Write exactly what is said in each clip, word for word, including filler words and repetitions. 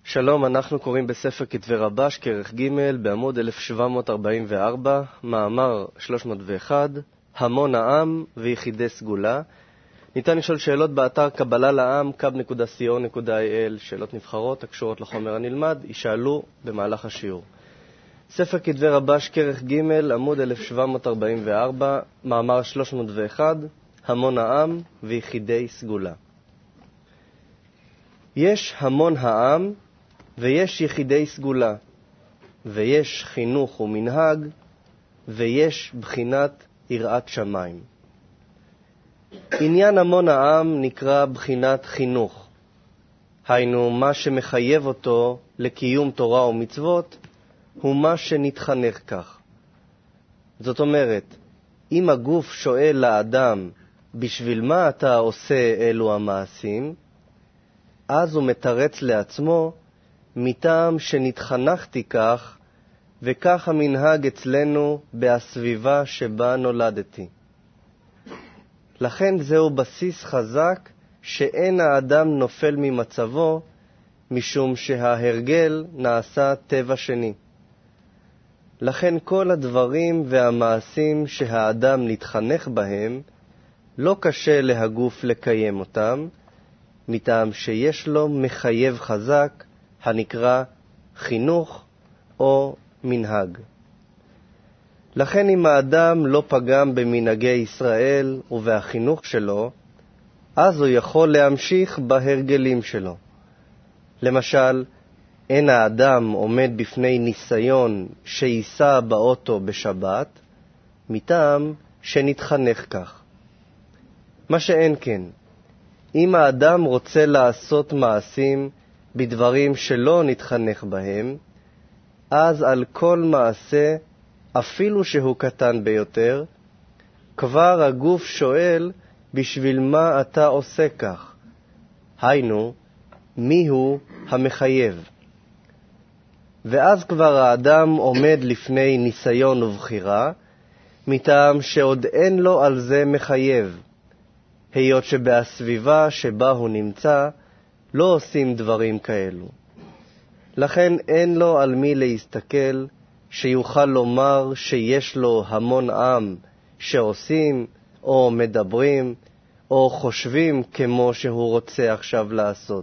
שלום, אנחנו קוראים בספר כתבי רבש, כרך ג' בעמוד אלף שבע מאות ארבעים וארבע, מאמר שלוש מאות ואחת, המון העם ויחידי סגולה. ניתן לשאול שאלות באתר קבלה לעם, קאב נקודה סי או נקודה איי אל, שאלות נבחרות הקשורות לחומר הנלמד, יישאלו במהלך השיעור. ספר כתבי רבש, כרך ג' עמוד אלף שבע מאות ארבעים וארבע, מאמר שלוש מאות ואחת, המון העם ויחידי סגולה. יש המון העם ויש יחידי סגולה, ויש חינוך ומנהג, ויש בחינת יראת שמיים. עניין המון העם נקרא בחינת חינוך, היינו מה שמחייב אותו לקיום תורה ומצוות, הוא מה שנתחנך כך. זאת אומרת, אם הגוף שואל לאדם, בשביל מה אתה עושה אלו המעשים, אז הוא מתרץ לעצמו, מטעם שנתחנכתי כך, וכך המנהג אצלנו בסביבה שבה נולדתי. לכן זהו בסיס חזק שאין האדם נופל ממצבו, משום שההרגל נעשה טבע שני. לכן כל הדברים והמעשים שהאדם נתחנך בהם, לא קשה להגוף לקיים אותם, מטעם שיש לו מחייב חזק, הנקרא חינוך או מנהג. לכן אם האדם לא פגם במנהגי ישראל ובחינוך שלו, אז הוא יכול להמשיך בהרגלים שלו. למשל, אין האדם עומד בפני ניסיון שייסע באוטו בשבת, מטעם שנתחנך כך. מה שאין כן, אם האדם רוצה לעשות מעשים בדברים שלא נתחנך בהם, אז על כל מעשה, אפילו שהוא קטן ביותר, כבר הגוף שואל בשביל מה אתה עושה כך. היינו, מיהו המחייב. ואז כבר האדם עומד לפני ניסיון ובחירה, מטעם שעוד אין לו על זה מחייב, היות שבסביבה שבה הוא נמצא, לא עושים דברים כאלו. לכן אין לו על מי להסתכל, שיוכל לומר שיש לו המון עם שעושים או מדברים או חושבים כמו שהוא רוצה עכשיו לעשות.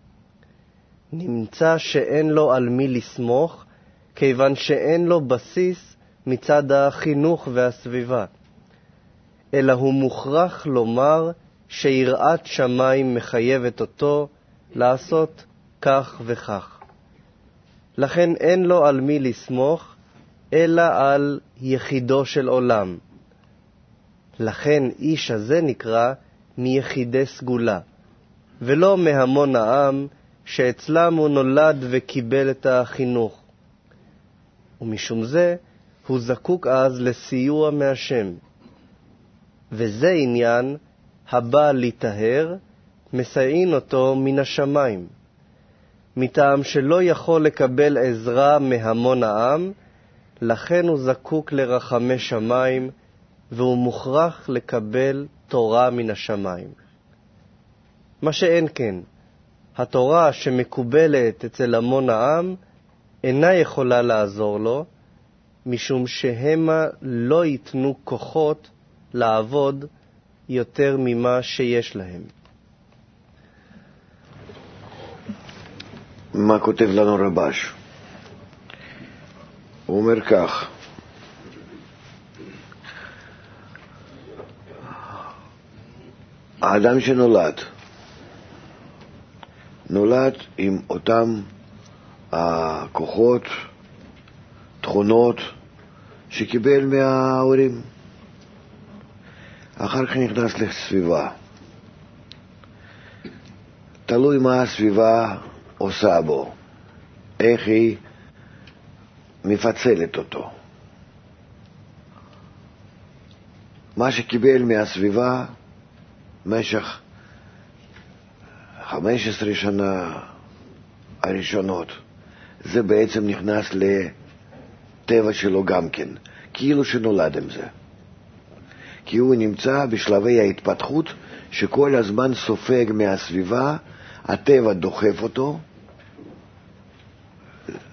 נמצא שאין לו על מי לסמוך, כיוון שאין לו בסיס מצד החינוך והסביבה. אלא הוא מוכרח לומר שיראת שמיים מחייבת אותו לעשות כך וכך. לכן אין לו על מי לסמוך, אלא על יחידו של עולם. לכן איש הזה נקרא מיחידי סגולה, ולא מהמון העם שאצלם הוא נולד וקיבל את החינוך. ומשום זה הוא זקוק אז לסיוע מהשם. וזה עניין הבא להיטהר, מסייעין אותו מן השמיים. מטעם שלא יכול לקבל עזרה מהמון העם, לכן הוא זקוק לרחמי שמיים, והוא מוכרח לקבל תורה מן השמיים. מה שאין כן, התורה שמקובלת אצל המון העם, אינה יכולה לעזור לו, משום שהם לא ייתנו כוחות לעבוד יותר ממה שיש להם. מה כותב לנו רבש? הוא אומר כך: האדם שנולד, נולד עם אותם הכוחות, תכונות שקיבל מההורים. אחר כך נכנס לסביבה. תלוי מה הסביבה עושה בו, איך היא מפצלת אותו. מה שקיבל מהסביבה במשך חמש עשרה שנה הראשונות, זה בעצם נכנס לטבע שלו גם כן, כאילו שנולד עם זה. כי הוא נמצא בשלבי ההתפתחות שכל הזמן סופג מהסביבה, הטבע דוחף אותו,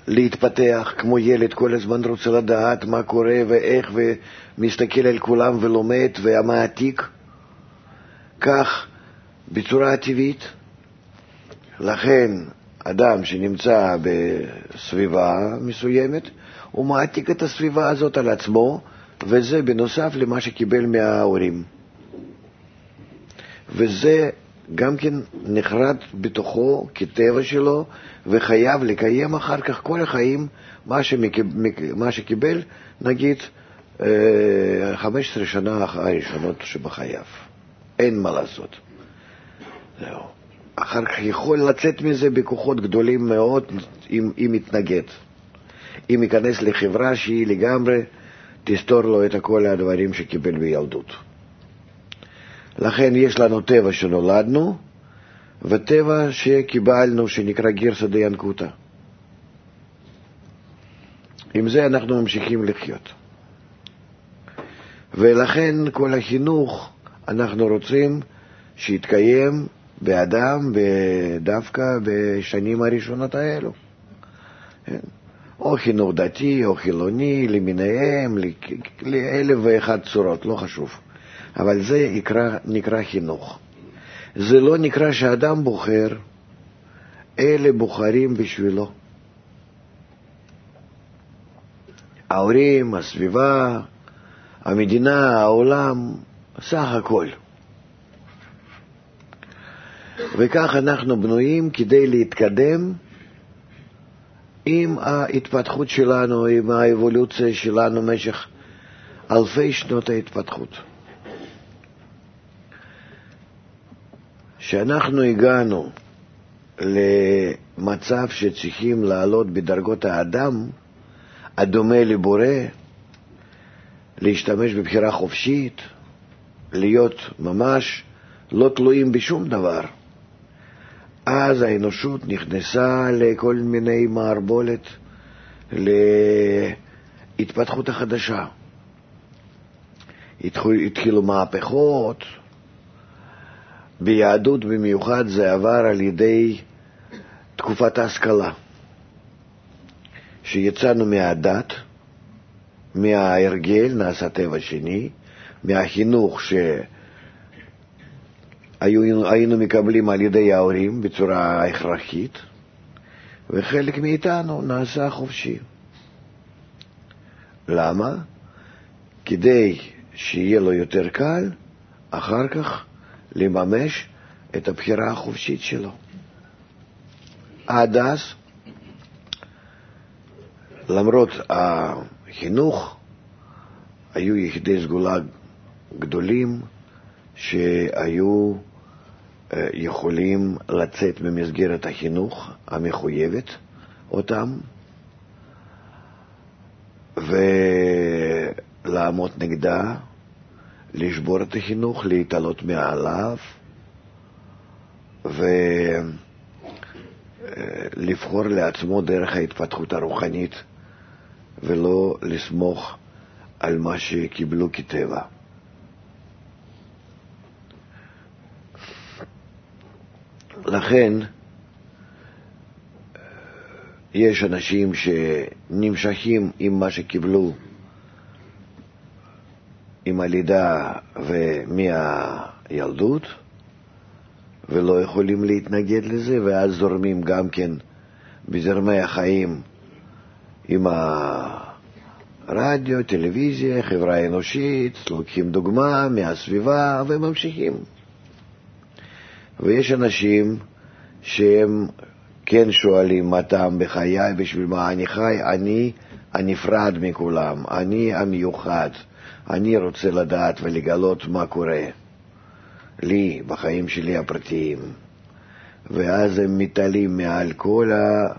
להתפתח, כמו ילד כל הזמן רוצה לדעת מה קורה ואיך, ומסתכל על כולם ולומד ומעתיק, כך בצורה טבעית. לכן אדם שנמצא בסביבה מסוימת, הוא מעתיק את הסביבה הזאת על עצמו, וזה בנוסף למה שקיבל מההורים. וזה גם כן נחרד בתוכו כטבע שלו, וחייב לקיים אחר כך כל החיים מה, שמק... מה שקיבל, נגיד, חמש עשרה שנה הראשונות שבחייו. אין מה לעשות. זהו. אחר כך יכול לצאת מזה בכוחות גדולים מאוד אם, אם יתנגד. אם ייכנס לחברה שהיא לגמרי תסתור לו את כל הדברים שקיבל בילדות. לכן יש לנו טבע שנולדנו, וטבע שקיבלנו שנקרא גרסא דינקותא. עם זה אנחנו ממשיכים לחיות. ולכן כל החינוך אנחנו רוצים שיתקיים באדם דווקא בשנים הראשונות האלו. או חינוך דתי או חילוני למיניהם, לאלף ואחת צורות, לא חשוב. אבל זה נקרא, נקרא חינוך. זה לא נקרא שאדם בוחר, אלה בוחרים בשבילו. ההורים, הסביבה, המדינה, העולם, סך הכל. וכך אנחנו בנויים כדי להתקדם עם ההתפתחות שלנו, עם האבולוציה שלנו במשך אלפי שנות ההתפתחות. שאנחנו הגענו למצב שצריכים לעלות בדרגות האדם, הדומה לבורא, להשתמש בבחירה חופשית, להיות ממש לא תלויים בשום דבר. אז האנושות נכנסה לכל מיני מערבולת, להתפתחות החדשה. התחילו מהפכות, ביהדות במיוחד זה עבר על ידי תקופת ההשכלה. שיצאנו מהדת, מההרגל, נעשה טבע שני, מהחינוך שהיינו מקבלים על ידי ההורים בצורה הכרחית, וחלק מאיתנו נעשה חופשי. למה? כדי שיהיה לו יותר קל אחר כך לממש את הבחירה החופשית שלו. עד אז, למרות החינוך, היו יחידי סגולה גדולים שהיו יכולים לצאת במסגרת החינוך המחויבת אותם ולעמוד נגדה, לשבור את החינוך, להתעלות מעליו ולבחור לעצמו דרך ההתפתחות הרוחנית ולא לסמוך על מה שקיבלו כטבע. לכן יש אנשים שנמשכים עם מה שקיבלו עם הלידה ומהילדות ולא יכולים להתנגד לזה, ואז זורמים גם כן בזרמי החיים עם הרדיו, טלוויזיה, חברה אנושית, לוקחים דוגמה מהסביבה וממשיכים. ויש אנשים שהם כן שואלים מה טעם בחיי, בשביל מה אני חי, אני הנפרד מכולם, אני המיוחד, אני רוצה לדעת ולגלות מה קורה לי בחיים שלי הפרטיים. ואז הם מתעלים מעל כל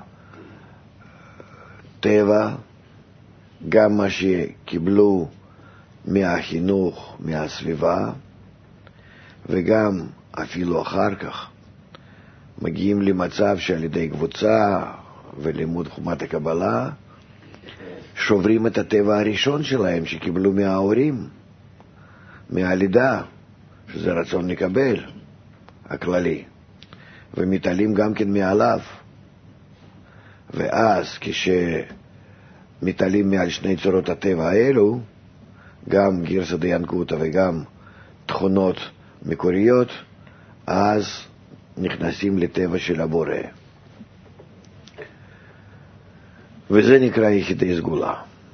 הטבע, גם מה שקיבלו מהחינוך, מהסביבה, וגם אפילו אחר כך מגיעים למצב שעל ידי קבוצה ולימוד חוכמת הקבלה שוברים את הטבע הראשון שלהם שקיבלו מההורים, מהלידה, שזה רצון לקבל הכללי, ומתעלים גם כן מעליו ואז כשמתעלים מעל שני צורות הטבע האלו, גם גרסא דינקותא וגם תכונות מקוריות, אז נכנסים לטבע של הבורא. וזה נקרא יחידי סגולה.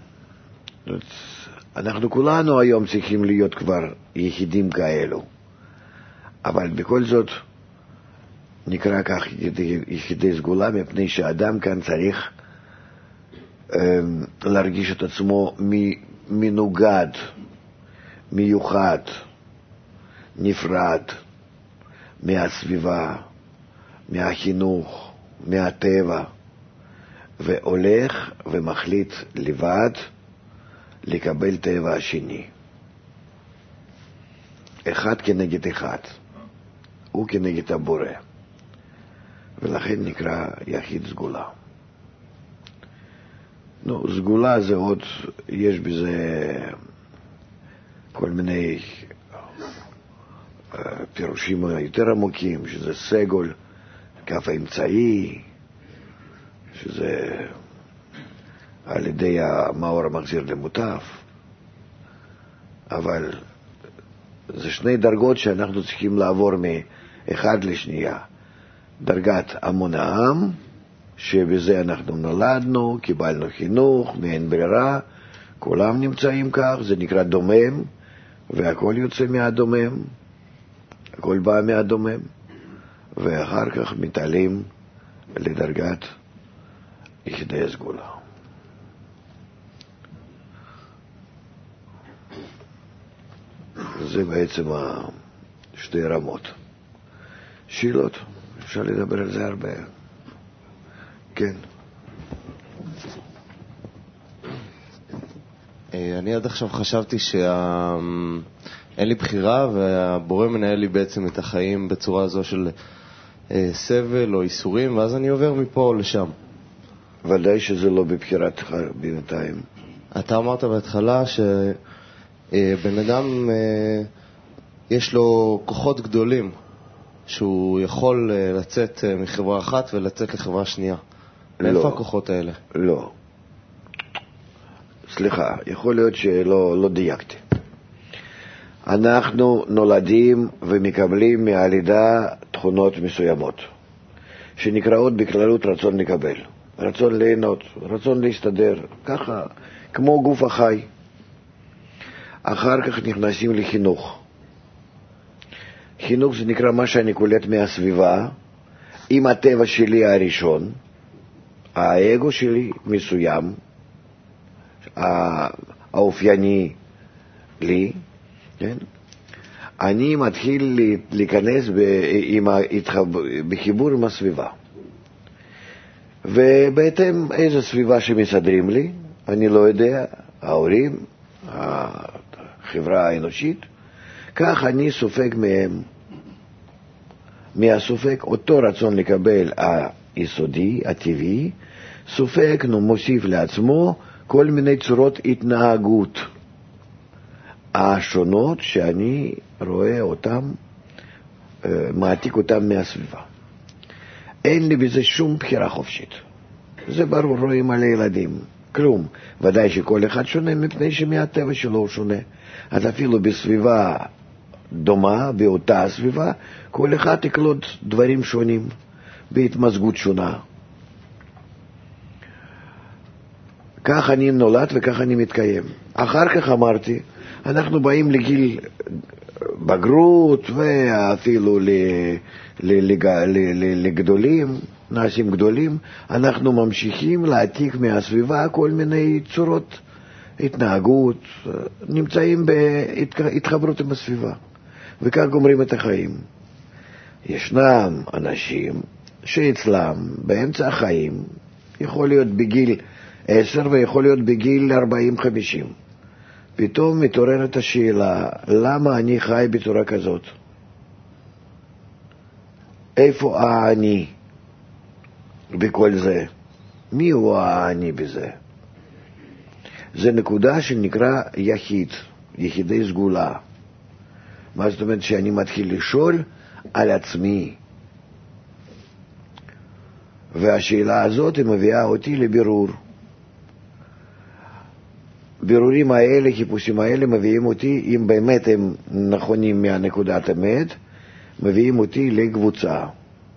אנחנו כולנו היום צריכים להיות כבר יחידים כאלו, אבל בכל זאת נקרא כך יחידי סגולה, מפני שאדם כאן צריך אה, להרגיש את עצמו מנוגד, מיוחד, נפרד מהסביבה, מהחינוך, מהטבע, והולך ומחליט לבד לקבל טבע השני. אחד כנגד אחד, הוא כנגד הבורא, ולכן נקרא יחיד סגולה. נו, סגולה זה עוד, יש בזה כל מיני פירושים יותר עמוקים, שזה סגול, כף האמצעי, שזה על ידי המאור המחזיר למוטב, אבל זה שני דרגות שאנחנו צריכים לעבור מאחד לשנייה. דרגת המון העם, שבזה אנחנו נולדנו, קיבלנו חינוך, מאין ברירה, כולם נמצאים כך, זה נקרא דומם, והכל יוצא מהדומם, הכל בא מהדומם, ואחר כך מתעלים לדרגת יחידי סגולה. זה בעצם שתי רמות. שאלות? אפשר לדבר על זה הרבה. כן. אני עד עכשיו חשבתי שאין לי בחירה, והבורא מנהל לי בעצם את החיים בצורה הזו של סבל או איסורים, ואז אני עובר מפה לשם. ודאי שזה לא בבחירתך בינתיים. אתה אמרת בהתחלה שבן אדם יש לו כוחות גדולים, שהוא יכול לצאת מחברה אחת ולצאת לחברה שנייה. מאיפה לא, הכוחות האלה? לא. סליחה, יכול להיות שלא לא דייקתי. אנחנו נולדים ומקבלים מהלידה תכונות מסוימות, שנקראות בכללות רצון לקבל. רצון ליהנות, רצון להסתדר, ככה, כמו גוף החי. אחר כך נכנסים לחינוך. חינוך זה נקרא מה שאני קולט מהסביבה, עם הטבע שלי הראשון, האגו שלי מסוים, האופייני לי, כן? אני מתחיל להיכנס בחיבור עם הסביבה. ובהתאם איזו סביבה שמסדרים לי, אני לא יודע, ההורים, החברה האנושית, כך אני סופג מהם, מהסופג אותו רצון לקבל היסודי, הטבעי, סופג מוסיף לעצמו כל מיני צורות התנהגות השונות שאני רואה אותם, מעתיק אותם מהסביבה. אין לי בזה שום בחירה חופשית. זה ברור, רואים על הילדים. כלום. ודאי שכל אחד שונה מפני שמהטבע שלו הוא שונה. אז אפילו בסביבה דומה, באותה סביבה, כל אחד יקלוט דברים שונים, בהתמזגות שונה. כך אני נולד וכך אני מתקיים. אחר כך אמרתי, אנחנו באים לגיל בגרות ואפילו לגדולים, נעשים גדולים, אנחנו ממשיכים להעתיק מהסביבה כל מיני צורות התנהגות, נמצאים בהתחברות עם הסביבה, וכך גומרים את החיים. ישנם אנשים שאצלם באמצע החיים, יכול להיות בגיל עשר ויכול להיות בגיל ארבעים חמישים, פתאום מתעוררת השאלה, למה אני חי בצורה כזאת? איפה האני בכל זה? מי הוא האני בזה? זה נקודה שנקרא יחיד, יחידי סגולה. מה זאת אומרת? שאני מתחיל לשאול על עצמי. והשאלה הזאת מביאה אותי לבירור. בירורים האלה, חיפושים האלה, מביאים אותי, אם באמת הם נכונים מהנקודת אמת, מביאים אותי לקבוצה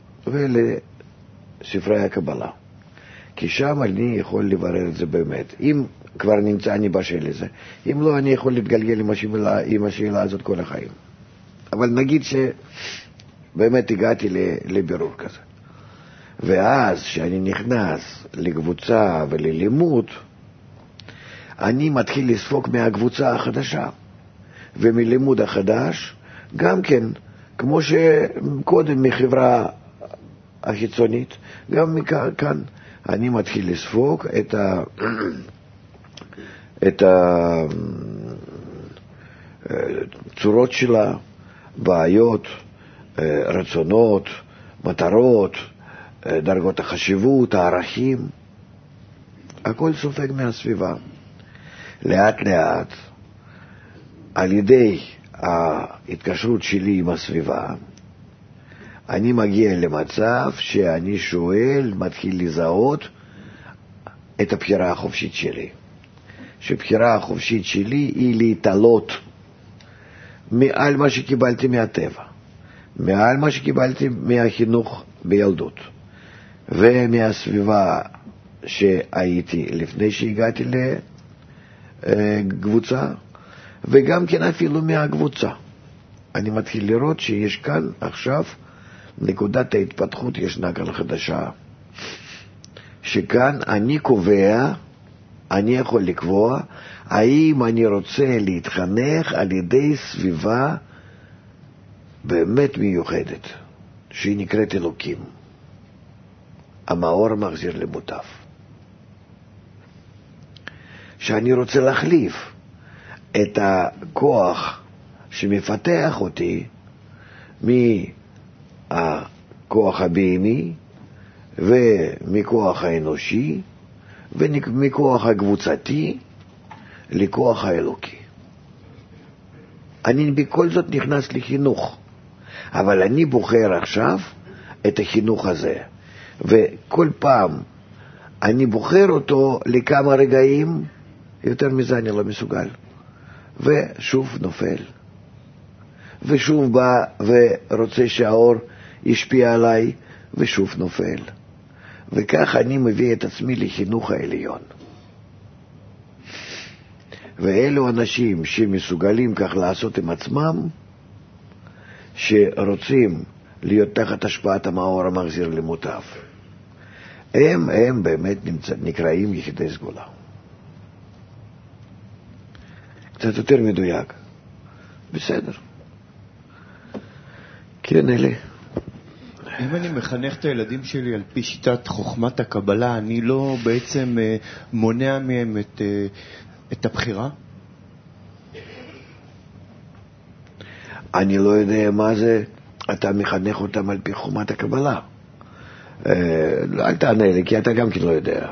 ולספרי הקבלה. כי שם אני יכול לברר את זה באמת. אם כבר נמצא, אני בשל לזה. אם לא, אני יכול להתגלגל עם השאלה, עם השאלה הזאת כל החיים. אבל נגיד שבאמת הגעתי לבירור כזה. ואז כשאני נכנס לקבוצה וללימוד, אני מתחיל לספוק מהקבוצה החדשה. ומלימוד החדש, גם כן, כמו שקודם מחברה החיצונית, גם מכאן אני מתחיל לספוק את ה... את הצורות שלה, בעיות, רצונות, מטרות, דרגות החשיבות, הערכים, הכל סופג מהסביבה. לאט לאט, על ידי ההתקשרות שלי עם הסביבה, אני מגיע למצב שאני שואל, מתחיל לזהות את הבחירה החופשית שלי. שבחירה החופשית שלי היא להתעלות מעל מה שקיבלתי מהטבע, מעל מה שקיבלתי מהחינוך בילדות, ומהסביבה שהייתי לפני שהגעתי לקבוצה, וגם כן אפילו מהקבוצה. אני מתחיל לראות שיש כאן עכשיו נקודת ההתפתחות, ישנה כאן חדשה, שכאן אני קובע, אני יכול לקבוע האם אני רוצה להתחנך על ידי סביבה באמת מיוחדת, שהיא נקראת אלוקים. המאור מחזיר למוטב. שאני רוצה להחליף את הכוח שמפתח אותי מהכוח הבהמי ומכוח האנושי ומכוח הקבוצתי לכוח האלוקי. אני בכל זאת נכנס לחינוך, אבל אני בוחר עכשיו את החינוך הזה, וכל פעם אני בוחר אותו לכמה רגעים, יותר מזה אני לא מסוגל, ושוב נופל, ושוב בא ורוצה שהאור ישפיע עליי, ושוב נופל. וכך אני מביא את עצמי לחינוך העליון. ואלו אנשים שמסוגלים כך לעשות עם עצמם, שרוצים להיות תחת השפעת המאור המחזיר למוטב, הם, הם באמת נמצא, נקראים יחידי סגולה. קצת יותר מדויק. בסדר. כן, אלה. אם אני מחנך את הילדים שלי על פי שיטת חוכמת הקבלה, אני לא בעצם מונע מהם את, את הבחירה? אני לא יודע מה זה, אתה מחנך אותם על פי חוכמת הקבלה. אל תענה לי, כי אתה גם כן לא יודע.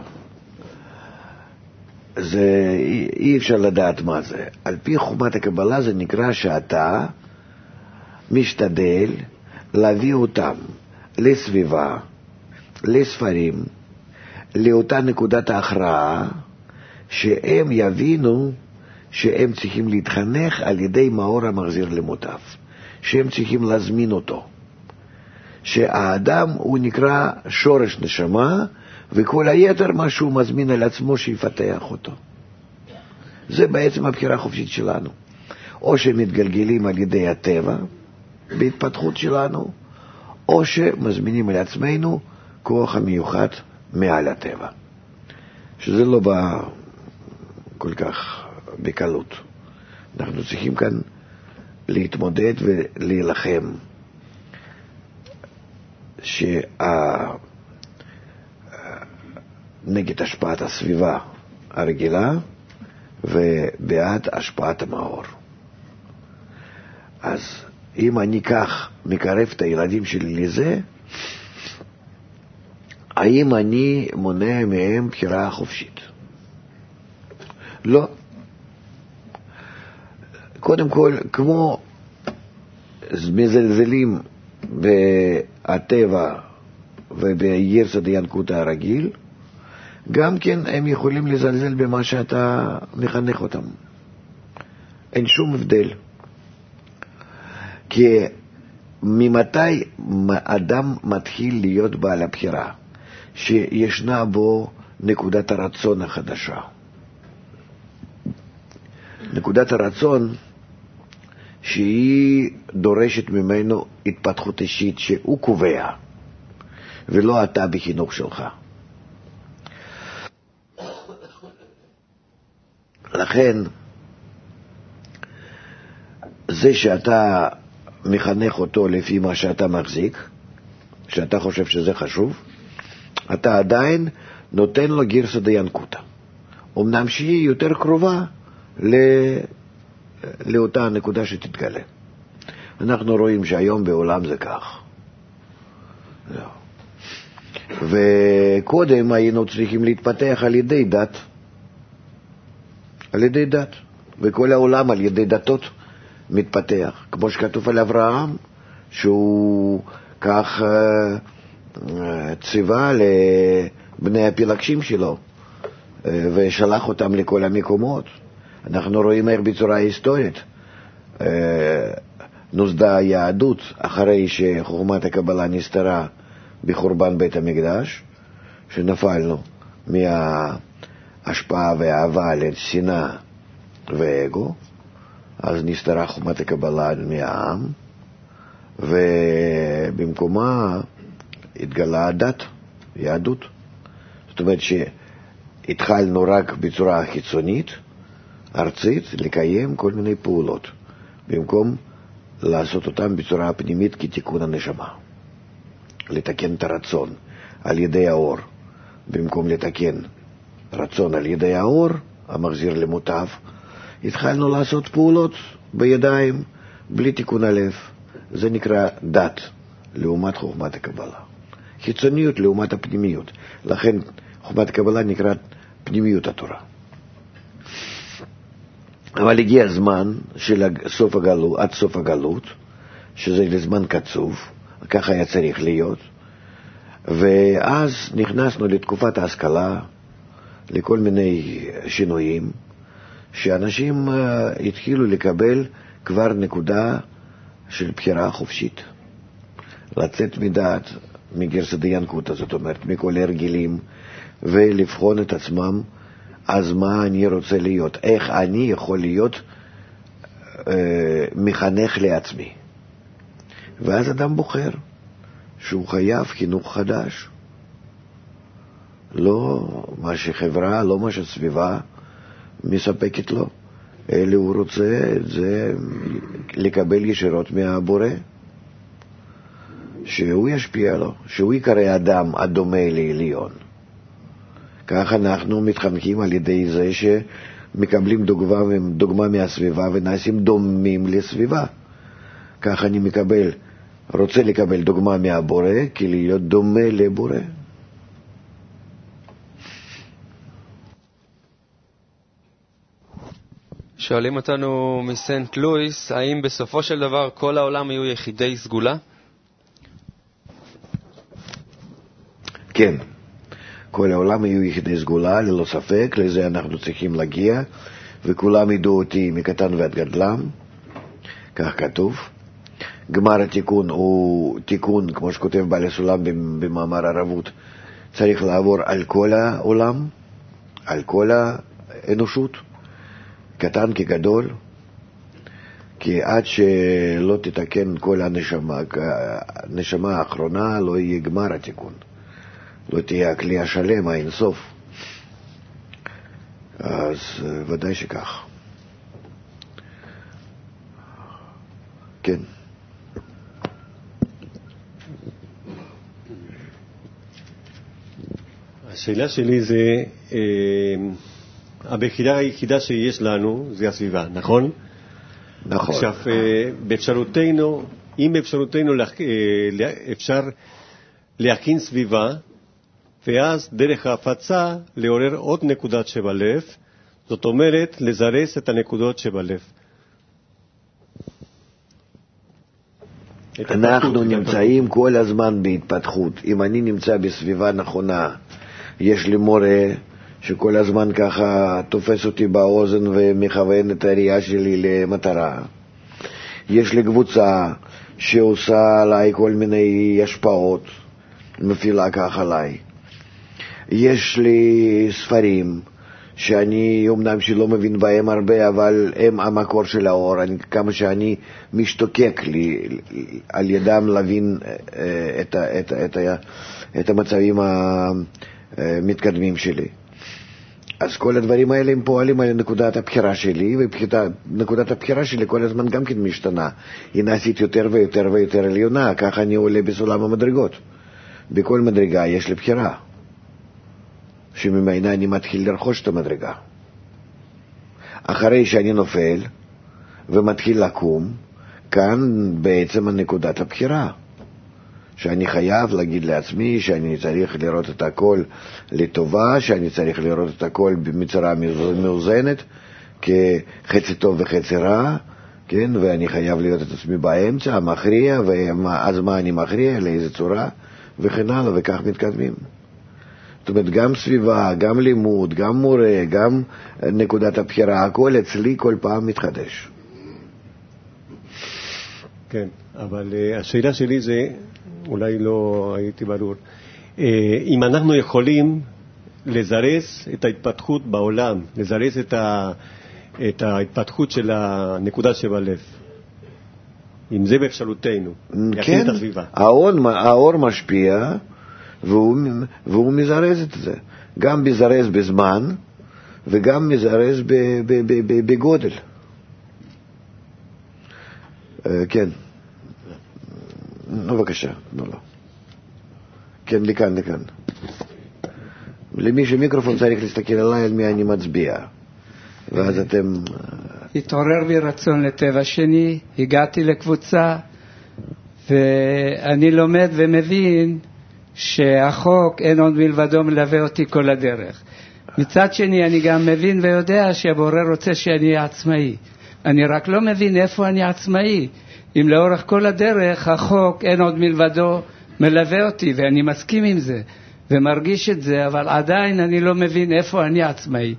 זה, אי, אי אפשר לדעת מה זה. על פי חוכמת הקבלה זה נקרא שאתה משתדל להביא אותם לסביבה, לספרים, לאותה נקודת ההכרעה, שהם יבינו שהם צריכים להתחנך על ידי מאור המחזיר למוטב, שהם צריכים להזמין אותו, שהאדם הוא נקרא שורש נשמה, וכל היתר מה שהוא מזמין על עצמו שיפתח אותו. זה בעצם הבחירה החופשית שלנו. או שמתגלגלים על ידי הטבע בהתפתחות שלנו, או שמזמינים על עצמנו כוח המיוחד מעל הטבע, שזה לא בא כל כך בקלות. אנחנו צריכים כאן להתמודד ולהילחם שה... נגד השפעת הסביבה הרגילה ובעד השפעת המאור. אז אם אני כך מקרב את הילדים שלי לזה, האם אני מונע מהם בחירה חופשית? לא. קודם כל, כמו מזלזלים בטבע ובגרסא דינקותא הרגיל, גם כן הם יכולים לזלזל במה שאתה מחנך אותם. אין שום הבדל. כי ממתי אדם מתחיל להיות בעל הבחירה? שישנה בו נקודת הרצון החדשה. נקודת הרצון שהיא דורשת ממנו התפתחות אישית שהוא קובע, ולא אתה בחינוך שלך. לכן, זה שאתה מחנך אותו לפי מה שאתה מחזיק, שאתה חושב שזה חשוב, אתה עדיין נותן לו גרסא דינקותא. אמנם שהיא יותר קרובה ל... לאותה הנקודה שתתגלה. אנחנו רואים שהיום בעולם זה כך. וקודם היינו צריכים להתפתח על ידי דת. על ידי דת. וכל העולם על ידי דתות מתפתח. כמו שכתוב על אברהם, שהוא כך ציווה לבני הפילגשים שלו, ושלח אותם לכל המקומות. אנחנו רואים איך בצורה היסטורית נוסדה היהדות אחרי שחוכמת הקבלה נסתרה בחורבן בית המקדש, שנפלנו מההשפעה והאהבה לשנאה ואגו, אז נסתרה חוכמת הקבלה מהעם, ובמקומה התגלה הדת, יהדות. זאת אומרת שהתחלנו רק בצורה חיצונית, ארצית, לקיים כל מיני פעולות, במקום לעשות אותם בצורה פנימית כתיקון הנשמה. לתקן את הרצון על ידי האור, במקום לתקן רצון על ידי האור, המחזיר למוטב, התחלנו לעשות פעולות בידיים, בלי תיקון הלב. זה נקרא דת, לעומת חוכמת הקבלה. חיצוניות לעומת הפנימיות. לכן חוכמת הקבלה נקראת פנימיות התורה. אבל הגיע הזמן של סוף הגלות, עד סוף הגלות, שזה לזמן קצוב, ככה היה צריך להיות, ואז נכנסנו לתקופת ההשכלה, לכל מיני שינויים, שאנשים התחילו לקבל כבר נקודה של בחירה חופשית. לצאת מדעת, מגרסא דינקותא, זאת אומרת, מכל הרגילים, ולבחון את עצמם, אז מה אני רוצה להיות? איך אני יכול להיות אה, מחנך לעצמי? ואז אדם בוחר שהוא חייב חינוך חדש. לא מה שחברה, לא מה שסביבה מספקת לו, אלא הוא רוצה את זה לקבל ישירות מהבורא, שהוא ישפיע לו, שהוא יקרא אדם הדומה לעליון. כך אנחנו מתחנכים על ידי זה שמקבלים דוגמה, דוגמה מהסביבה ונעשים דומים לסביבה. כך אני מקבל, רוצה לקבל דוגמה מהבורא, כי להיות דומה לבורא. שואלים אותנו מסנט לואיס, האם בסופו של דבר כל העולם יהיו יחידי סגולה? כן. כל העולם יהיו יחידי סגולה, ללא ספק, לזה אנחנו צריכים להגיע, וכולם ידעו אותי מקטן ועד גדלם, כך כתוב. גמר התיקון הוא תיקון, כמו שכותב בעל הסולם במאמר ערבות, צריך לעבור על כל העולם, על כל האנושות, קטן כגדול, כי עד שלא תתקן כל הנשמה, הנשמה האחרונה לא יהיה גמר התיקון. לא תהיה הכלי השלם, האינסוף. אז ודאי שכך. כן. השאלה שלי זה, אה, הבחירה היחידה שיש לנו זה הסביבה, נכון? נכון. עכשיו, אה, באפשרותנו, אם באפשרותנו אה, אפשר להכין סביבה, ואז דרך ההפצה לעורר עוד נקודת שבלב, זאת אומרת לזרס את הנקודות שבלב. אנחנו נמצאים כל הזמן בהתפתחות. אם אני נמצא בסביבה נכונה, יש לי מורה שכל הזמן ככה תופס אותי באוזן ומכוון את הראייה שלי למטרה. יש לי קבוצה שעושה עליי כל מיני השפעות, מפעילה ככה עליי. יש לי ספרים שאני אומנם שלא מבין בהם הרבה, אבל הם המקור של האור. אני, כמה שאני משתוקק לי על ידם להבין את, את, את, את, את המצבים המתקדמים שלי. אז כל הדברים האלה הם פועלים על נקודת הבחירה שלי, ונקודת הבחירה שלי כל הזמן גם כן משתנה. היא נעשית יותר ויותר ויותר עליונה, ככה אני עולה בסולם המדרגות. בכל מדרגה יש לי בחירה, שממנה אני מתחיל לרכוש את המדרגה. אחרי שאני נופל ומתחיל לקום, כאן בעצם נקודת הבחירה, שאני חייב להגיד לעצמי שאני צריך לראות את הכל לטובה, שאני צריך לראות את הכל בצורה מאוזנת, כחצי טוב וחצי רע, כן? ואני חייב להיות את עצמי באמצע, המכריע, ואז מה אני מכריע, לאיזה צורה, וכן הלאה, וכך מתקדמים. זאת אומרת, גם סביבה, גם לימוד, גם מורה, גם נקודת הבחירה, הכל אצלי כל פעם מתחדש. כן, אבל uh, השאלה שלי זה, אולי לא הייתי ברור, uh, אם אנחנו יכולים לזרז את ההתפתחות בעולם, לזרז את, ה, את ההתפתחות של הנקודה שבלב, אם זה באפשרותנו, כן, את הסביבה. האור, האור משפיע, והוא, והוא מזרז את זה. גם מזרז בזמן, וגם מזרז ב, ב, ב, ב, בגודל. Uh, כן. נו, בבקשה. נו, לא. כן, לכאן, לכאן. למי שמיקרופון צריך להסתכל עליי על מי אני מצביע. ואז אתם... התעורר בי רצון לטבע שני, הגעתי לקבוצה, ואני לומד ומבין שהחוק אין עוד מלבדו מלווה אותי כל הדרך. מצד שני אני גם מבין ויודע שהבורא רוצה שאני אהיה עצמאי. אני רק לא מבין איפה אני עצמאי. אם לאורך כל הדרך החוק אין עוד מלבדו מלווה אותי, ואני מסכים עם זה ומרגיש את זה, אבל עדיין אני לא מבין איפה אני עצמאי.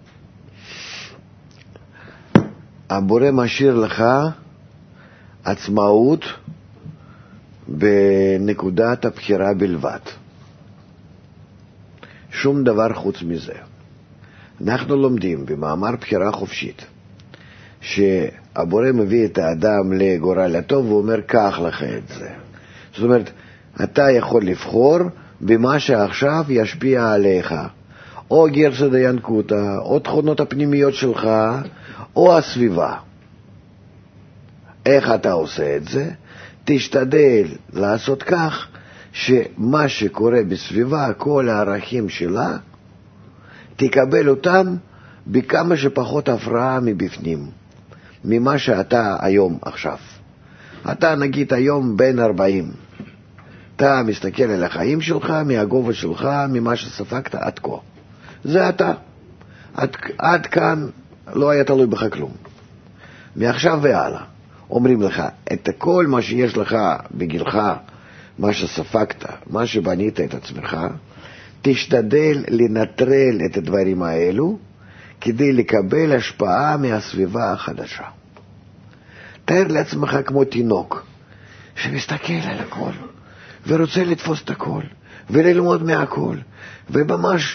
הבורא משאיר לך עצמאות בנקודת הבחירה בלבד. שום דבר חוץ מזה. אנחנו לומדים במאמר בחירה חופשית שהבורא מביא את האדם לגורל הטוב ואומר קח לך את זה. זאת אומרת, אתה יכול לבחור במה שעכשיו ישפיע עליך, או גרסא דינקותא, או תכונות הפנימיות שלך, או הסביבה. איך אתה עושה את זה? תשתדל לעשות כך שמה שקורה בסביבה, כל הערכים שלה, תקבל אותם בכמה שפחות הפרעה מבפנים, ממה שאתה היום עכשיו. אתה נגיד היום בן ארבעים, אתה מסתכל על החיים שלך, מהגובה שלך, ממה שספקת עד כה. זה אתה. עד, עד כאן לא היה תלוי בך כלום. מעכשיו והלאה. אומרים לך, את כל מה שיש לך בגילך, מה שספקת, מה שבנית את עצמך, תשתדל לנטרל את הדברים האלו, כדי לקבל השפעה מהסביבה החדשה. תאר לעצמך כמו תינוק, שמסתכל על הכל, ורוצה לתפוס את הכל, וללמוד מהכל, וממש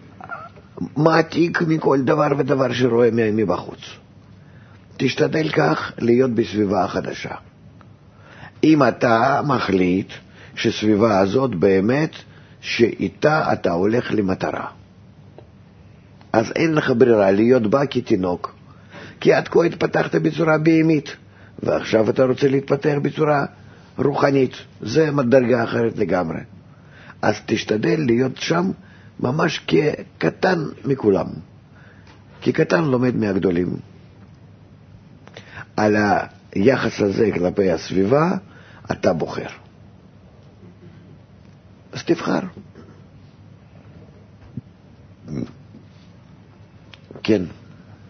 מעתיק מכל דבר ודבר שרואה מבחוץ. תשתדל כך להיות בסביבה החדשה. אם אתה מחליט שסביבה הזאת באמת שאיתה אתה הולך למטרה, אז אין לך ברירה להיות בה כתינוק, כי עד כה התפתחת בצורה בהמית, ועכשיו אתה רוצה להתפתח בצורה רוחנית. זה מדרגה אחרת לגמרי. אז תשתדל להיות שם ממש כקטן מכולם, כי קטן לומד מהגדולים. על היחס הזה כלפי הסביבה אתה בוחר. אז תבחר. כן.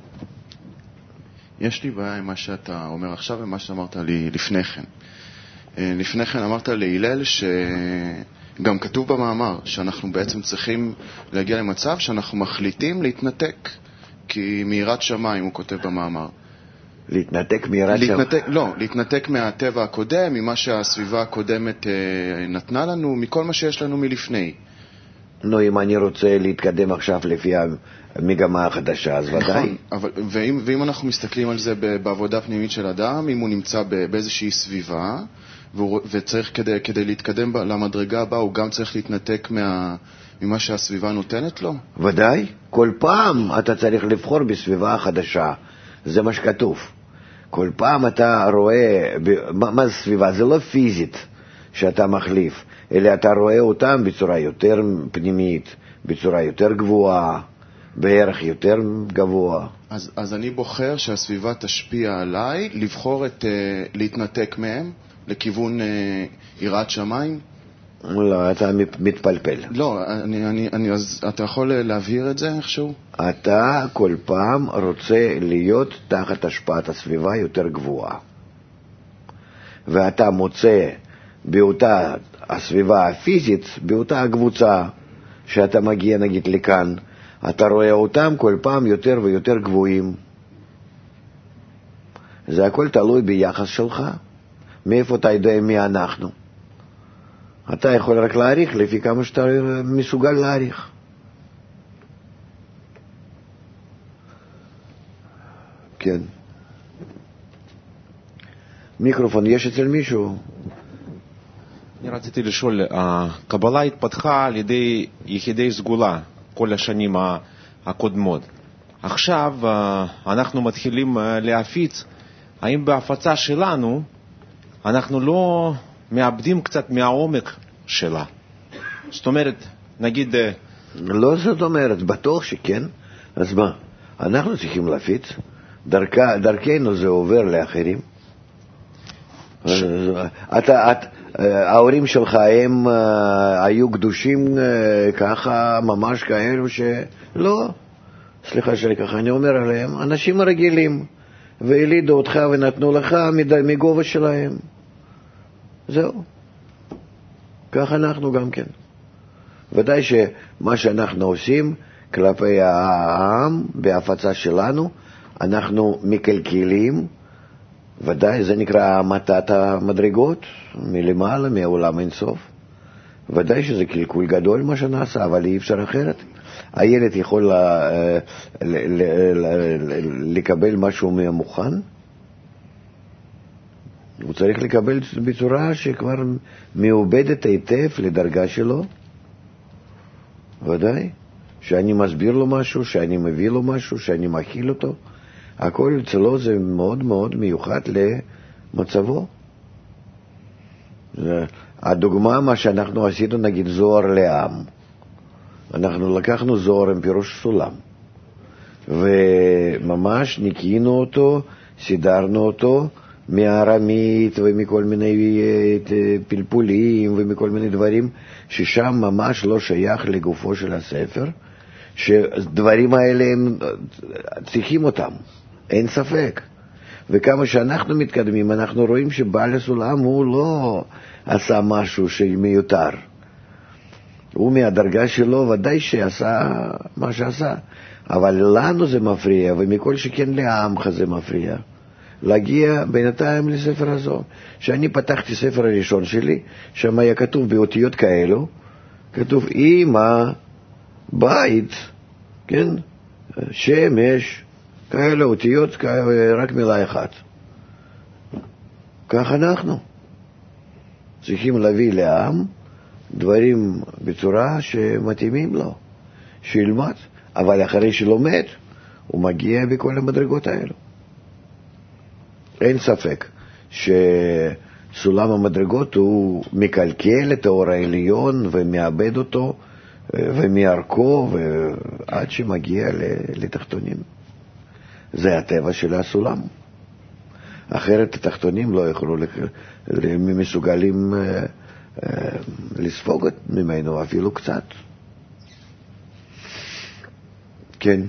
יש לי בעיה עם מה שאתה אומר עכשיו ומה שאמרת לי לפני כן. לפני כן אמרת להילל שגם כתוב במאמר שאנחנו בעצם צריכים להגיע למצב שאנחנו מחליטים להתנתק, כי מיראת שמיים הוא כותב במאמר. להתנתק מיראת שמיים? לא, להתנתק מהטבע הקודם, ממה שהסביבה הקודמת נתנה לנו, מכל מה שיש לנו מלפני. נו, אם אני רוצה להתקדם עכשיו לפי המגמה החדשה, אז ודאי. נכון, אבל, ואם, ואם אנחנו מסתכלים על זה בעבודה פנימית של אדם, אם הוא נמצא באיזושהי סביבה, והוא, וצריך כדי, כדי להתקדם למדרגה הבאה, הוא גם צריך להתנתק מה, ממה שהסביבה נותנת לו? ודאי, כל פעם אתה צריך לבחור בסביבה חדשה, זה מה שכתוב. כל פעם אתה רואה, מה, מה זה סביבה? זה לא פיזית שאתה מחליף, אלא אתה רואה אותם בצורה יותר פנימית, בצורה יותר גבוהה, בערך יותר גבוה. אז, אז אני בוחר שהסביבה תשפיע עליי, לבחור את, uh, להתנתק מהם לכיוון uh, יראת שמיים? לא, אתה מתפלפל. לא, אני, אני, אני, אז אתה יכול להבהיר את זה איכשהו? אתה כל פעם רוצה להיות תחת השפעת הסביבה יותר גבוהה. ואתה מוצא באותה הסביבה הפיזית, באותה הקבוצה שאתה מגיע נגיד לכאן, אתה רואה אותם כל פעם יותר ויותר גבוהים. זה הכל תלוי ביחס שלך. מאיפה אתה יודע מי אנחנו? אתה יכול רק להעריך לפי כמה שאתה מסוגל להעריך. כן. מיקרופון יש אצל מישהו? אני רציתי לשאול, הקבלה התפתחה על ידי יחידי סגולה כל השנים הקודמות. עכשיו אנחנו מתחילים להפיץ, האם בהפצה שלנו אנחנו לא מאבדים קצת מהעומק שלה? זאת אומרת, נגיד... לא זאת אומרת, בטוח שכן. אז מה? אנחנו צריכים להפיץ, דרכה, דרכנו זה עובר לאחרים. ש... אתה, את, ההורים שלך הם uh, היו קדושים uh, ככה, ממש כאלו שלא, סליחה שלי ככה אני אומר עליהם, אנשים רגילים, והלידו אותך ונתנו לך מגובה שלהם. זהו. כך אנחנו גם כן. ודאי שמה שאנחנו עושים כלפי העם בהפצה שלנו, אנחנו מקלקלים, ודאי זה נקרא מתת המדרגות מלמעלה, מעולם אינסוף. ודאי שזה קלקול גדול מה שנעשה, אבל אי אפשר אחרת. הילד יכול לקבל משהו מהמוכן, הוא צריך לקבל בצורה שכבר מעובדת היטב לדרגה שלו. ודאי, שאני מסביר לו משהו, שאני מביא לו משהו, שאני מכיל אותו, הכל אצלו זה מאוד מאוד מיוחד למצבו. הדוגמה מה שאנחנו עשינו נגיד זוהר לעם, אנחנו לקחנו זוהר עם פירוש סולם וממש ניקינו אותו, סידרנו אותו מהארמית ומכל מיני פלפולים ומכל מיני דברים ששם ממש לא שייך לגופו של הספר, שדברים האלה הם צריכים אותם, אין ספק. וכמה שאנחנו מתקדמים אנחנו רואים שבעל הסולם הוא לא עשה משהו שמיותר, הוא מהדרגה שלו ודאי שעשה מה שעשה, אבל לנו זה מפריע, ומכל שכן לעמך זה מפריע להגיע בינתיים לספר הזו. שאני פתחתי ספר הראשון שלי, שם היה כתוב באותיות כאלו, כתוב אמא, בית, כן, שמש, כאלה אותיות, כאלה, רק מילה אחת. כך אנחנו צריכים להביא לעם דברים בצורה שמתאימים לו, שילמד, אבל אחרי שלומד הוא מגיע בכל המדרגות האלו. אין ספק שסולם המדרגות הוא מקלקל את האור העליון ומאבד אותו ומערכו ועד שמגיע לתחתונים. זה הטבע של הסולם. אחרת התחתונים לא יכולו מסוגלים לספוג ממנו אפילו קצת. כן.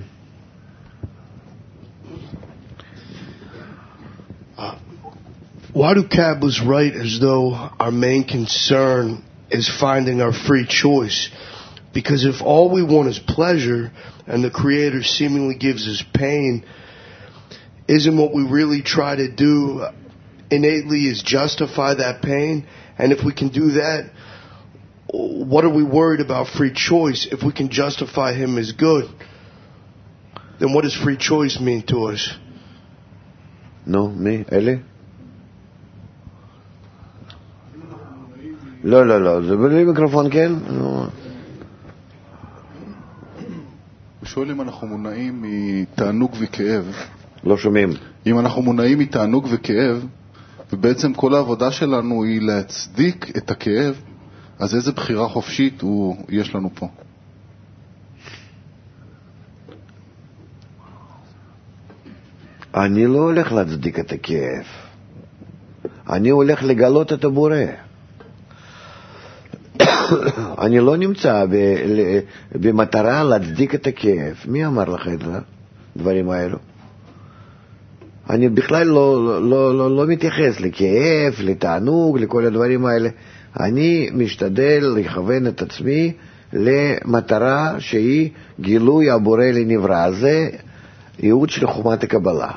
Wadukab was right as though our main concern is finding our free choice. Because if all we want is pleasure and the Creator seemingly gives us pain, isn't what we really try to do innately is justify that pain? And if we can do that, what are we worried about free choice? If we can justify Him as good, then what does free choice mean to us? No, me, Eli? לא, לא, לא, זה בלי מיקרופון, כן? הוא שואל אם אנחנו מונעים מתענוג וכאב. לא שומעים. אם אנחנו מונעים מתענוג וכאב, ובעצם כל העבודה שלנו היא להצדיק את הכאב, אז איזה בחירה חופשית הוא, יש לנו פה? אני לא הולך להצדיק את הכאב. אני הולך לגלות את הבורא. אני לא נמצא במטרה להצדיק את הכאב. מי אמר לך את הדברים האלו? אני בכלל לא, לא, לא, לא מתייחס לכאב, לתענוג, לכל הדברים האלה. אני משתדל לכוון את עצמי למטרה שהיא גילוי הבורא לנברא. זה ייעוד של חוכמת הקבלה.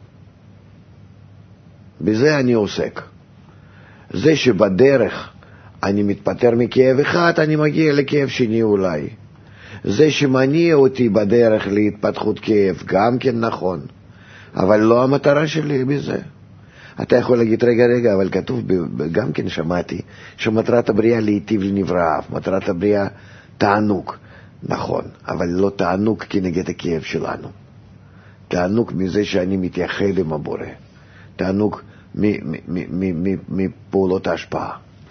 בזה אני עוסק. זה שבדרך אני מתפטר מכאב אחד, אני מגיע לכאב שני אולי. זה שמניע אותי בדרך להתפתחות כאב, גם כן נכון. אבל לא המטרה שלי בזה. אתה יכול להגיד, רגע, רגע, אבל כתוב, גם כן שמעתי, שמטרת הבריאה להיטיב לנבראיו, מטרת הבריאה תענוג. נכון, אבל לא תענוג כנגד הכאב שלנו. תענוג מזה שאני מתייחד עם הבורא. תענוג מפעולות ההשפעה.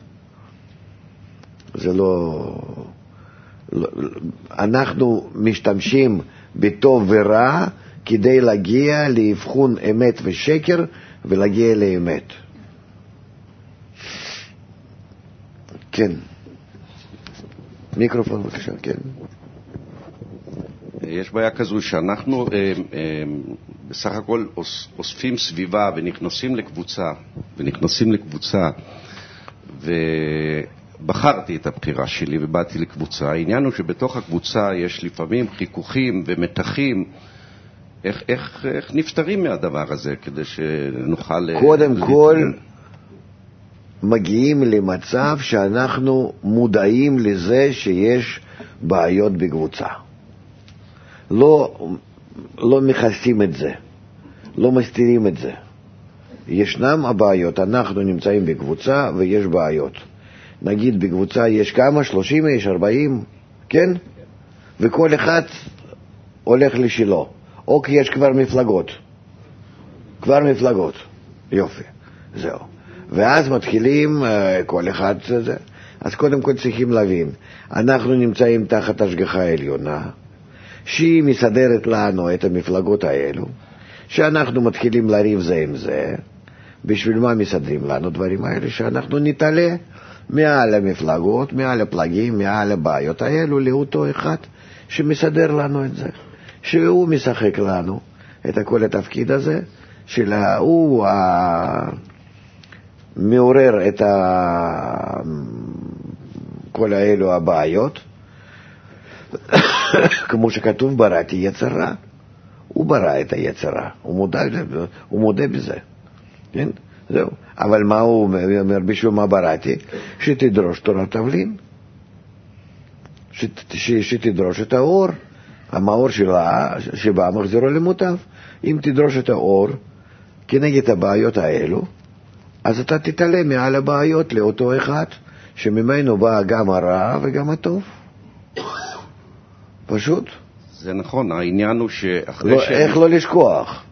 זה לא, לא... אנחנו משתמשים בטוב ורע כדי להגיע לאבחון אמת ושקר ולהגיע לאמת. כן. מיקרופון בבקשה, כן. יש בעיה כזו שאנחנו אה, אה, בסך הכל אוספים סביבה ונכנסים לקבוצה, ונכנסים לקבוצה, ובחרתי את הבחירה שלי ובאתי לקבוצה. העניין הוא שבתוך הקבוצה יש לפעמים חיכוכים ומתחים. איך, איך, איך נפטרים מהדבר הזה כדי שנוכל... קודם כל מגיעים למצב שאנחנו מודעים לזה שיש בעיות בקבוצה. לא, לא מכסים את זה, לא מסתירים את זה. ישנם הבעיות, אנחנו נמצאים בקבוצה ויש בעיות. נגיד בקבוצה יש כמה, שלושים, יש ארבעים, כן? וכל אחד הולך לשלו. או כי יש כבר מפלגות. כבר מפלגות. יופי, זהו. ואז מתחילים כל אחד זה. אז קודם כל צריכים להבין, אנחנו נמצאים תחת השגחה העליונה, שהיא מסדרת לנו את המפלגות האלו, שאנחנו מתחילים לריב זה עם זה. בשביל מה מסדרים לנו דברים האלה? שאנחנו נתעלה מעל המפלגות, מעל הפלגים, מעל הבעיות האלו, לאותו אחד שמסדר לנו את זה. שהוא משחק לנו את כל התפקיד הזה, שהוא מעורר את כל האלו הבעיות, כמו שכתוב בראתי יצרה. הוא ברא את היצרה, הוא מודע, הוא מודה בזה, כן? זהו. אבל מה הוא אומר? בשביל מה בראתי? שתדרוש תורת תבלין, שת, ש, שתדרוש את האור, המאור שלה, שבא מחזירו למוטב. אם תדרוש את האור כנגד הבעיות האלו, אז אתה תתעלה מעל הבעיות לאותו אחד שממנו בא גם הרע וגם הטוב. פשוט. זה נכון, העניין הוא שאחרי לא, ש... איך לא לשכוח?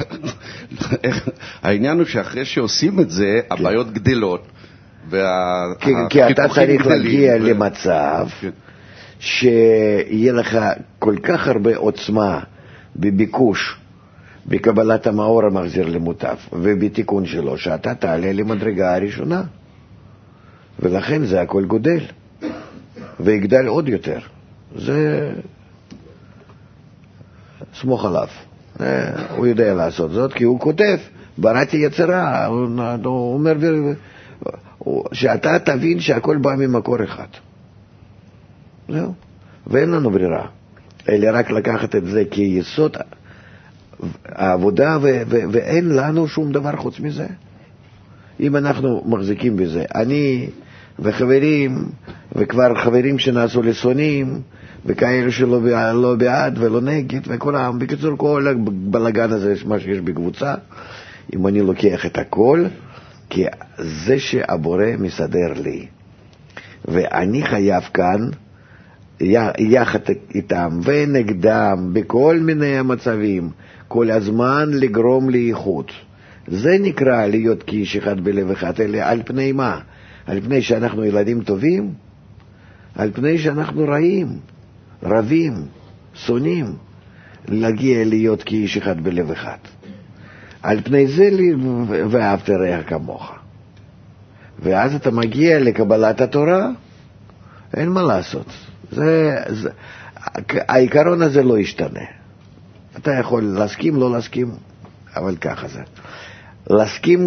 העניין הוא שאחרי שעושים את זה, כן. הבעיות גדלות, וה... כי, כי אתה צריך להגיע ו... למצב כן. שיהיה לך כל כך הרבה עוצמה בביקוש, בקבלת המאור המחזיר למוטב, ובתיקון שלו, שאתה תעלה למדרגה הראשונה. ולכן זה הכל גודל, ויגדל עוד יותר. זה... סמוך עליו. הוא יודע לעשות זאת, כי הוא כותב בראתי יצירה, הוא אומר שאתה תבין שהכל בא ממקור אחד. זהו. ואין לנו ברירה, אלא רק לקחת את זה כיסוד העבודה, ו- ו- ואין לנו שום דבר חוץ מזה. אם אנחנו מחזיקים בזה, אני וחברים, וכבר חברים שנעשו לסונים, וכאלה שלא לא בעד ולא נגד, וכולם, בקיצור כל הבלגן הזה, מה שיש בקבוצה, אם אני לוקח את הכל, כי זה שהבורא מסדר לי, ואני חייב כאן, יחד איתם ונגדם, בכל מיני המצבים, כל הזמן לגרום לאיכות. זה נקרא להיות כאיש אחד בלב אחד, אלא על פני מה? על פני שאנחנו ילדים טובים? על פני שאנחנו רעים, רבים, שונאים, להגיע להיות כאיש אחד בלב אחד. על פני זה ואהבת רעך כמוך. ואז אתה מגיע לקבלת התורה, אין מה לעשות. זה, זה, העיקרון הזה לא ישתנה. אתה יכול להסכים, לא להסכים, אבל ככה זה. להסכים,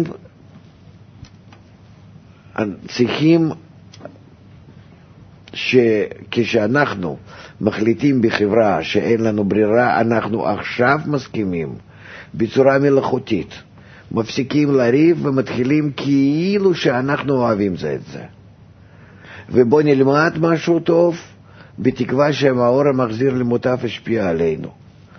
צריכים שכשאנחנו מחליטים בחברה שאין לנו ברירה, אנחנו עכשיו מסכימים בצורה מלאכותית, מפסיקים לריב ומתחילים כאילו שאנחנו אוהבים זה את זה. ובוא נלמד משהו טוב, בתקווה שהאור המחזיר למוטף השפיע עלינו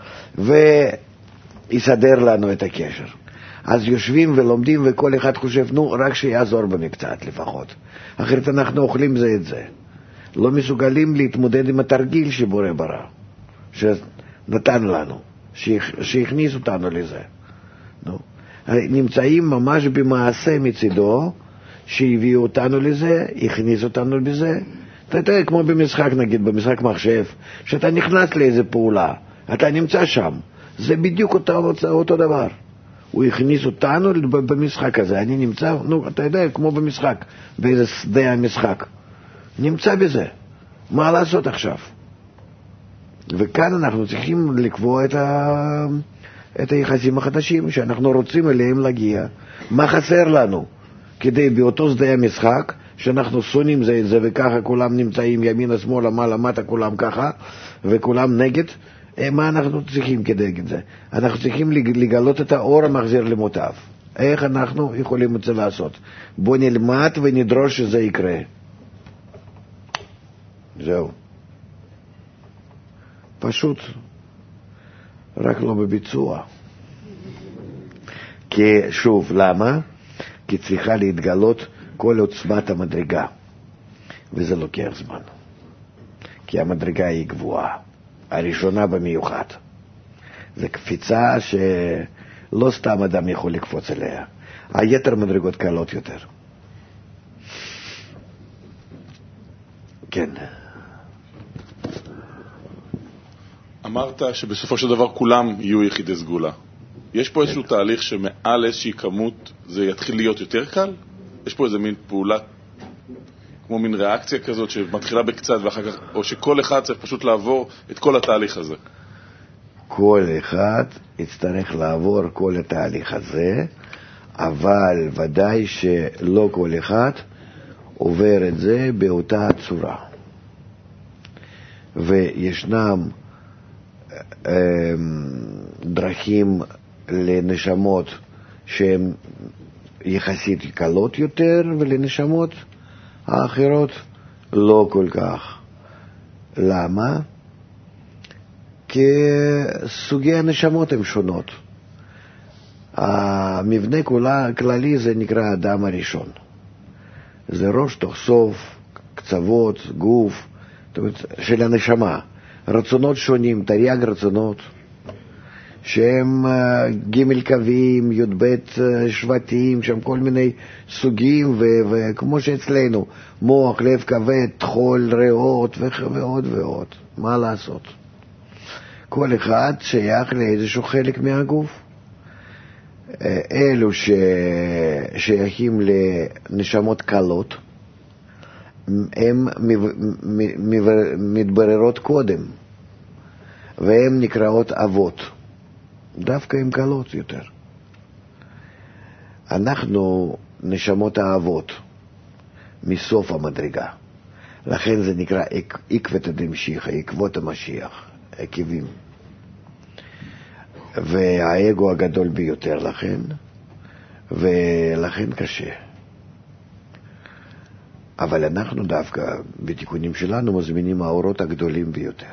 ויסדר לנו את הקשר. אז יושבים ולומדים וכל אחד חושב, נו, רק שיעזור במקצת לפחות. אחרת אנחנו אוכלים זה את זה. לא מסוגלים להתמודד עם התרגיל שבורא ברא, שנתן לנו, שהכניס אותנו לזה. נו. נמצאים ממש במעשה מצידו, שהביאו אותנו לזה, הכניס אותנו לזה. אתה יודע, כמו במשחק, נגיד, במשחק מחשב, שאתה נכנס לאיזה פעולה, אתה נמצא שם. זה בדיוק אותו, אותו דבר. הוא הכניס אותנו במשחק הזה. אני נמצא, נו, אתה יודע, כמו במשחק, באיזה שדה המשחק. נמצא בזה. מה לעשות עכשיו? וכאן אנחנו צריכים לקבוע את, ה... את היחסים החדשים שאנחנו רוצים אליהם להגיע. מה חסר לנו? כדי באותו שדה המשחק, שאנחנו שונאים זה את זה, וככה כולם נמצאים ימינה, שמאלה, מעלה, מטה, כולם ככה, וכולם נגד. מה אנחנו צריכים כדי את זה? אנחנו צריכים לגלות את האור המחזיר למוטב. איך אנחנו יכולים את זה לעשות? בוא נלמד ונדרוש שזה יקרה. זהו. פשוט. רק לא בביצוע. כי שוב, למה? כי צריכה להתגלות כל עוצמת המדרגה. וזה לוקח זמן. כי המדרגה היא גבוהה. הראשונה במיוחד. זו קפיצה שלא סתם אדם יכול לקפוץ אליה. היתר מדרגות קלות יותר. כן. אמרת שבסופו של דבר כולם יהיו יחידי סגולה. יש פה איזשהו תהליך שמעל איזושהי כמות זה יתחיל להיות יותר קל? יש פה איזה מין פעולה, כמו מין ריאקציה כזאת שמתחילה בקצת ואחר כך, או שכל אחד צריך פשוט לעבור את כל התהליך הזה? כל אחד יצטרך לעבור כל התהליך הזה, אבל ודאי שלא כל אחד עובר את זה באותה צורה. וישנם דרכים לנשמות שהן יחסית קלות יותר, ולנשמות האחרות לא כל כך. למה? כי סוגי הנשמות הן שונות. המבנה כולה, כללי זה נקרא האדם הראשון. זה ראש, תוך סוף, קצוות, גוף, של הנשמה. רצונות שונים, תרי"ג רצונות, שהם ג' קווים, י' ב' שבטים, שם כל מיני סוגים, וכמו שאצלנו, מוח, לב, כבד, תחול, ריאות, ועוד ועוד. מה לעשות? כל אחד שייך לאיזשהו חלק מהגוף. אלו ששייכים לנשמות קלות, הן מתבררות קודם, והן נקראות אבות. דווקא הן קלות יותר. אנחנו נשמות האבות מסוף המדרגה. לכן זה נקרא עקבתא דמשיחא, עקבות המשיח, עקבים. והאגו הגדול ביותר לכן, ולכן קשה. אבל אנחנו דווקא בתיקונים שלנו מזמינים האורות הגדולים ביותר.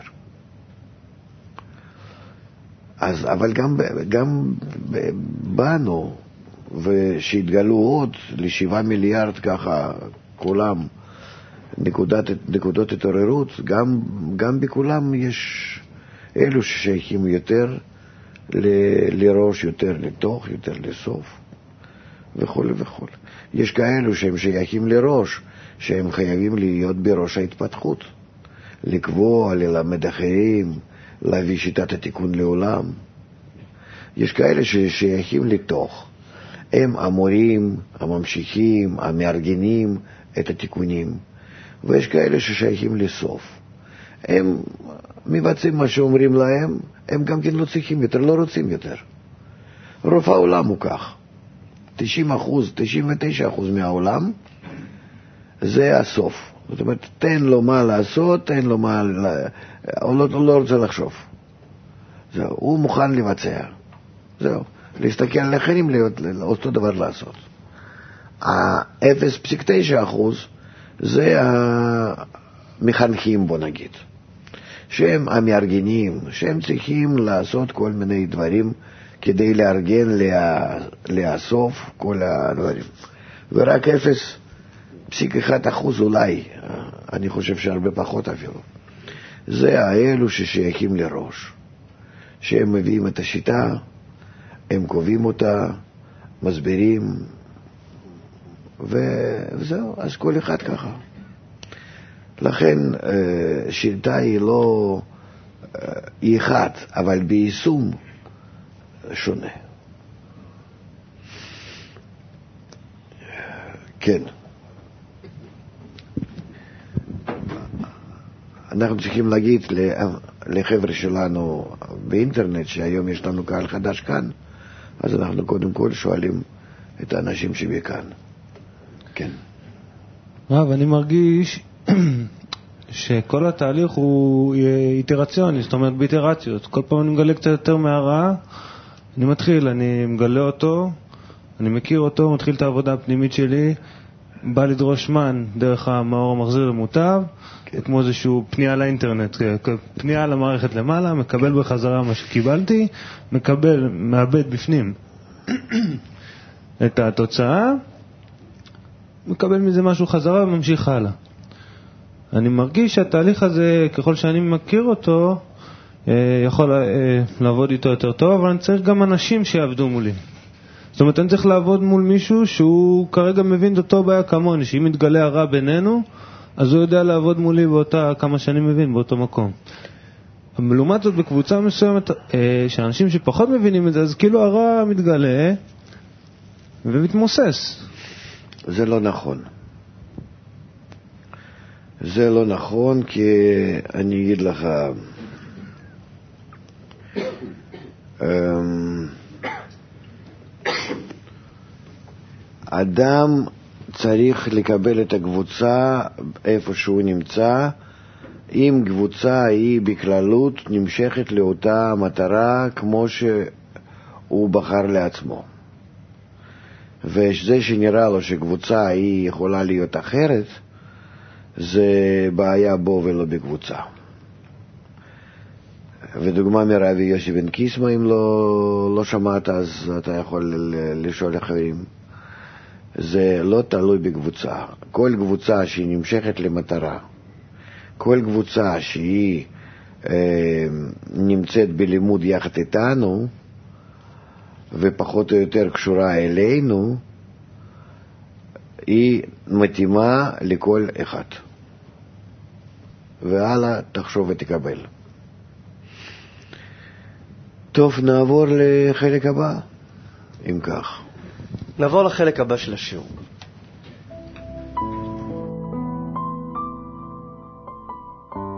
אז, אבל גם, גם בנו, ושהתגלו עוד לשבעה מיליארד ככה כולם נקודת, נקודות התעוררות, גם, גם בכולם יש אלו ששייכים יותר ל, לראש, יותר לתוך, יותר לסוף וכל וכל. יש כאלו שהם שייכים לראש, שהם חייבים להיות בראש ההתפתחות, לקבוע, ללמד אחרים, להביא שיטת התיקון לעולם. יש כאלה ששייכים לתוך, הם המורים, הממשיכים, המארגנים את התיקונים, ויש כאלה ששייכים לסוף. הם מבצעים מה שאומרים להם, הם גם כן לא צריכים יותר, לא רוצים יותר. רוב העולם הוא כך. תשעים אחוז, תשעים ותשע אחוז מהעולם זה הסוף. זאת אומרת, תן לו מה לעשות, תן לו מה... הוא לא, הוא לא רוצה לחשוב. זהו, הוא מוכן לבצע. זהו, להסתכל על אחרים, להיות אותו דבר לעשות. ה-אפס נקודה תשע אחוז זה המחנכים, בוא נגיד. שהם המארגנים, שהם צריכים לעשות כל מיני דברים כדי לארגן, לה, לאסוף כל הדברים. ורק אפס נקודה אחת אחוז אולי, אני חושב שהרבה פחות אפילו. זה האלו ששייכים לראש, שהם מביאים את השיטה, הם קובעים אותה, מסבירים, וזהו, אז כל אחד ככה. לכן שיטה היא לא, היא אחת, אבל ביישום שונה. כן. אנחנו צריכים להגיד לחבר'ה שלנו באינטרנט, שהיום יש לנו קהל חדש כאן, אז אנחנו קודם כל שואלים את האנשים שבכאן. כן. רב, אני מרגיש שכל התהליך הוא איטרציוני, זאת אומרת באיטרציות. כל פעם אני מגלה קצת יותר מהרעה, אני מתחיל, אני מגלה אותו, אני מכיר אותו, מתחיל את העבודה הפנימית שלי, בא לדרוש מן דרך המאור המחזיר למוטב, כן. כמו איזשהו פנייה לאינטרנט, פנייה למערכת למעלה, מקבל בחזרה מה שקיבלתי, מקבל, מאבד בפנים את התוצאה, מקבל מזה משהו חזרה וממשיך הלאה. אני מרגיש שהתהליך הזה, ככל שאני מכיר אותו, יכול לעבוד איתו יותר טוב, אבל אני צריך גם אנשים שיעבדו מולי. זאת אומרת, אני צריך לעבוד מול מישהו שהוא כרגע מבין את אותו בעיה כמוני, שאם מתגלה הרע בינינו, אז הוא יודע לעבוד מולי באותה כמה שאני מבין, באותו מקום. לעומת זאת, בקבוצה מסוימת, שאנשים שפחות מבינים את זה, אז כאילו הרע מתגלה ומתמוסס. זה לא נכון. זה לא נכון, כי אני אגיד לך, אדם צריך לקבל את הקבוצה איפה שהוא נמצא, אם קבוצה היא בכללות נמשכת לאותה מטרה כמו שהוא בחר לעצמו. וזה שנראה לו שקבוצה היא יכולה להיות אחרת, זה בעיה בו ולא בקבוצה. ודוגמה מרבי יוסי בן קיסמא, אם לא, לא שמעת אז אתה יכול לשאול אחרים. זה לא תלוי בקבוצה. כל קבוצה שהיא נמשכת למטרה, כל קבוצה שהיא אה, נמצאת בלימוד יחד איתנו ופחות או יותר קשורה אלינו, היא מתאימה לכל אחד. והלאה תחשוב ותקבל. טוב, נעבור לחלק הבא, אם כך. נעבור לחלק הבא של השיעור.